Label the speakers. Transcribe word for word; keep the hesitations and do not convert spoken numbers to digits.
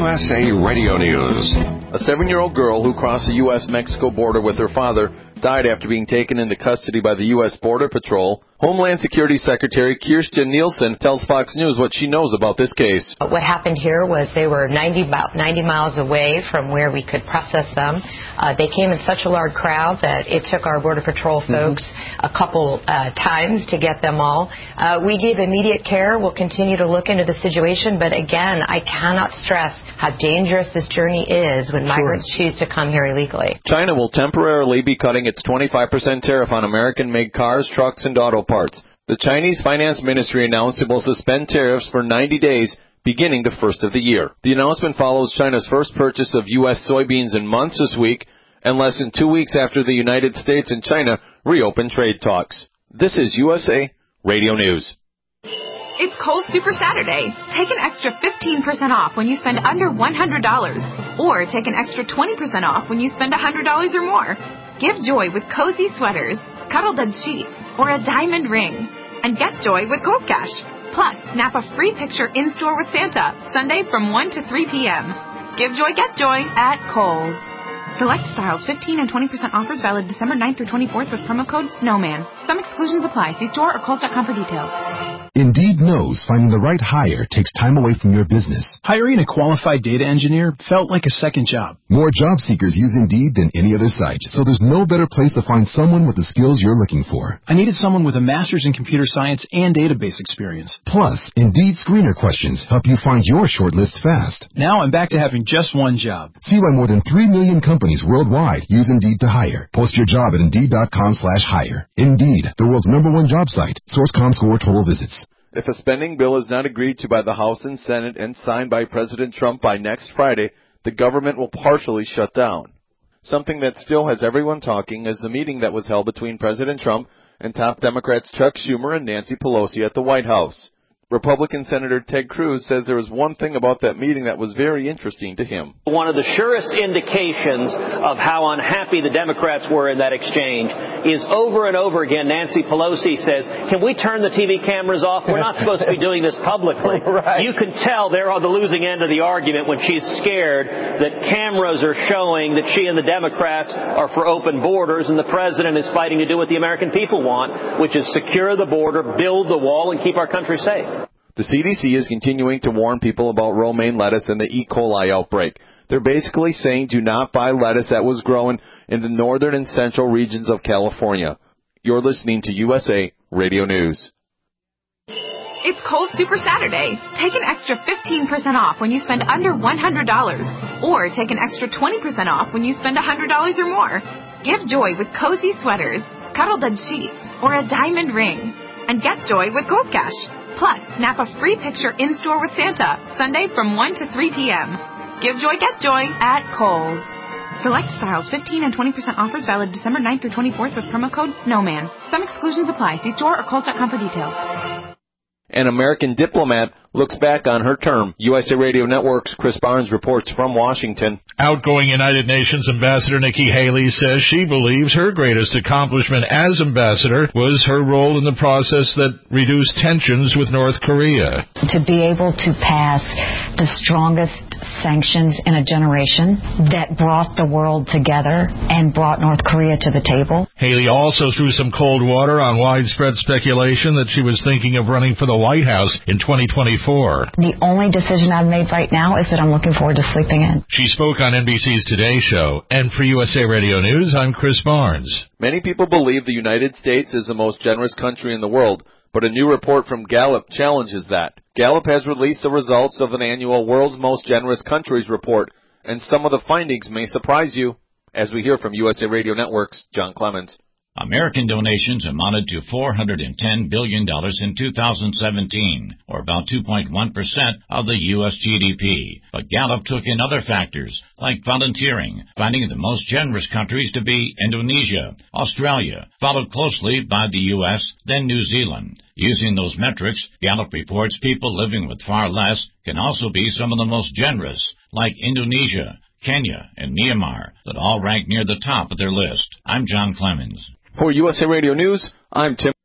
Speaker 1: S A Radio News.
Speaker 2: A seven-year-old girl who crossed the U S Mexico border with her father died after being taken into custody by the U S Border Patrol. Homeland Security Secretary Kirstjen Nielsen tells Fox News what she knows about this case.
Speaker 3: What happened here was they were ninety, about ninety miles away from where we could process them. Uh, they came in such a large crowd that it took our Border Patrol folks mm-hmm. a couple uh, times to get them all. Uh, we gave immediate care. We'll continue to look into the situation, but again, I cannot stress how dangerous this journey is when sure. migrants choose to come here illegally.
Speaker 2: China will temporarily be cutting its twenty-five percent tariff on American-made cars, trucks, and auto parts. The Chinese Finance Ministry announced it will suspend tariffs for ninety days, beginning the first of the year. The announcement follows China's first purchase of U S soybeans in months this week, and less than two weeks after the United States and China reopened trade talks. This is U S A Radio News.
Speaker 4: It's Kohl's Super Saturday. Take an extra fifteen percent off when you spend under one hundred dollars. Or take an extra twenty percent off when you spend one hundred dollars or more. Give joy with cozy sweaters, cuddle bed sheets, or a diamond ring. And get joy with Kohl's Cash. Plus, snap a free picture in-store with Santa, Sunday from one to three p.m. Give joy, get joy at Kohl's. Select styles, fifteen and twenty percent offers valid December ninth through twenty-fourth with promo code SNOWMAN. Some exclusions apply. See store or Kohl's dot com for details.
Speaker 5: Indeed knows finding the right hire takes time away from your business.
Speaker 6: Hiring a qualified data engineer felt like a second job.
Speaker 5: More job seekers use Indeed than any other site, so there's no better place to find someone with the skills you're looking for.
Speaker 6: I needed someone with a master's in computer science and database experience.
Speaker 5: Plus, Indeed screener questions help you find your shortlist fast.
Speaker 6: Now I'm back to having just one job.
Speaker 5: See why more than three million companies worldwide use Indeed to hire. Post your job at Indeed.com slash hire. Indeed, the world's number one job site. Source.com score total visits.
Speaker 2: If a spending bill is not agreed to by the House and Senate and signed by President Trump by next Friday, the government will partially shut down. Something that still has everyone talking is the meeting that was held between President Trump and top Democrats Chuck Schumer and Nancy Pelosi at the White House. Republican Senator Ted Cruz says there was one thing about that meeting that was very interesting to him.
Speaker 7: One of the surest indications of how unhappy the Democrats were in that exchange is over and over again Nancy Pelosi says, can we turn the T V cameras off? We're not supposed to be doing this publicly. Right. You can tell they're on the losing end of the argument when she's scared that cameras are showing that she and the Democrats are for open borders and the president is fighting to do what the American people want, which is secure the border, build the wall, and keep our country safe.
Speaker 2: The C D C is continuing to warn people about romaine lettuce and the E. coli outbreak. They're basically saying do not buy lettuce that was grown in the northern and central regions of California. You're listening to U S A Radio News.
Speaker 4: It's Kohl's Super Saturday. Take an extra fifteen percent off when you spend under one hundred dollars. Or take an extra twenty percent off when you spend one hundred dollars or more. Give joy with cozy sweaters, cuddle bed sheets, or a diamond ring. And get joy with Kohl's Cash. Plus, snap a free picture in-store with Santa, Sunday from one to three p.m. Give joy, get joy at Kohl's. Select styles, fifteen and twenty percent offers valid December ninth through twenty-fourth with promo code SNOWMAN. Some exclusions apply. See store or Kohl's dot com for details.
Speaker 2: An American diplomat looks back on her term. U S A Radio Network's Chris Barnes reports from Washington.
Speaker 8: Outgoing United Nations Ambassador Nikki Haley says she believes her greatest accomplishment as ambassador was her role in the process that reduced tensions with North Korea.
Speaker 9: To be able to pass the strongest sanctions in a generation that brought the world together and brought North Korea to the table.
Speaker 8: Haley also threw some cold water on widespread speculation that she was thinking of running for the White House in twenty twenty-four.
Speaker 9: The only decision I've made right now is that I'm looking forward to sleeping in.
Speaker 8: She spoke on N B C's Today Show, and for U S A Radio News, I'm Chris Barnes.
Speaker 2: Many people believe the United States is the most generous country in the world, but a new report from Gallup challenges that. Gallup has released the results of an annual World's Most Generous Countries report, and some of the findings may surprise you, as we hear from U S A Radio Network's John Clemens.
Speaker 10: American donations amounted to four hundred ten billion dollars in two thousand seventeen, or about two point one percent of the U S G D P. But Gallup took in other factors, like volunteering, finding the most generous countries to be Indonesia, Australia, followed closely by the U S, then New Zealand. Using those metrics, Gallup reports people living with far less can also be some of the most generous, like Indonesia, Kenya, and Myanmar, that all rank near the top of their list. I'm John Clemens.
Speaker 2: For U S A Radio News, I'm Tim.